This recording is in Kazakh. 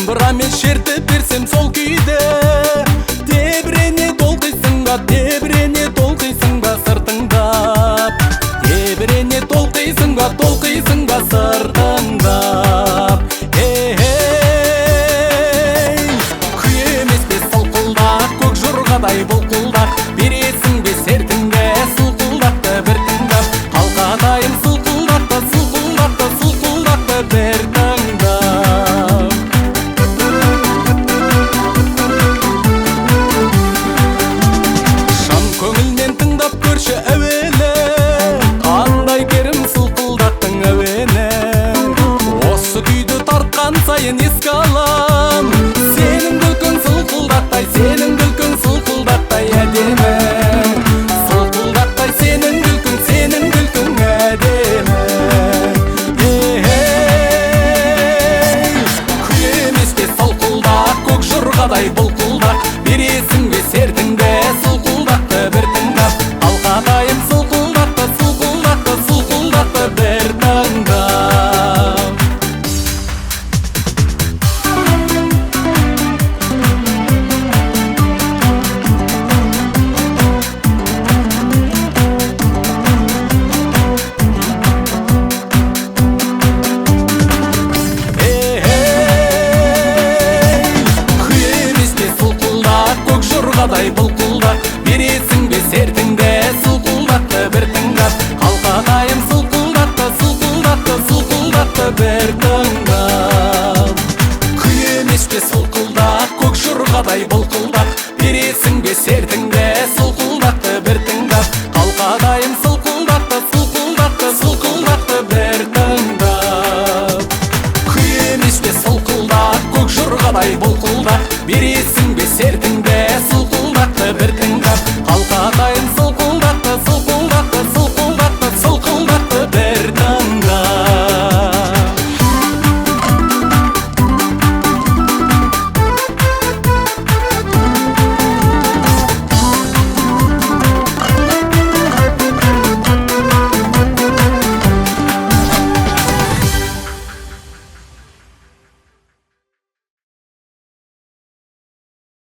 домбырамен шертіп берсем сол күйді, тебірене толқисың ба, тебірене толқисың ба сыртыңдап, тебірене толқисың ба сыртыңдап. Күй емес пе солқылдақ, көк жорғадай бұлқылдақ, бересің бе сертіңді сұлқылдақты бір тыңдап, қалқатайым сұлқылдақты сұлқылдақты сұлқылдақты бір тыңдап. Шам көңілмен тыңдап көрші әуелі, қандай керім сұлқылдақтың әуені. Осы күйді тартқан сайын еске алам, сенің күлкің сұлқылдақтай, сенің күлкің сұлқылдақтай әдемі. Сұлқылдақтай сенің күлкің әдемі. Күй емес пе солқылдақ, көк жорғадай бұлқылдақ, бересің бе сертіңді сұлқылдақты бір тыңдап, қалқатайым сұлқылдақты сұлқылдақты сұлқылдақты бір тыңдап. Жорғадай бұлқылдақ, бересің бе сертіңді сұлқылдақты бір тыңдап, қалқатайым сұлқылдақты сұлқылдақты сұлқылдақты бір тыңдап. Күй емес пе сұлқылдақ, көк жорғадай бұлқылдақ, бересің бе сертіңді сұлқылдақты бір тыңдап, қалқатайым сұлқылдақты сұлқылдақты сұлқылдақты бір тыңдап. Күй емес пе сұлқылдақ, көк жорғадай бұлқылдақ, бересің бе сертіңді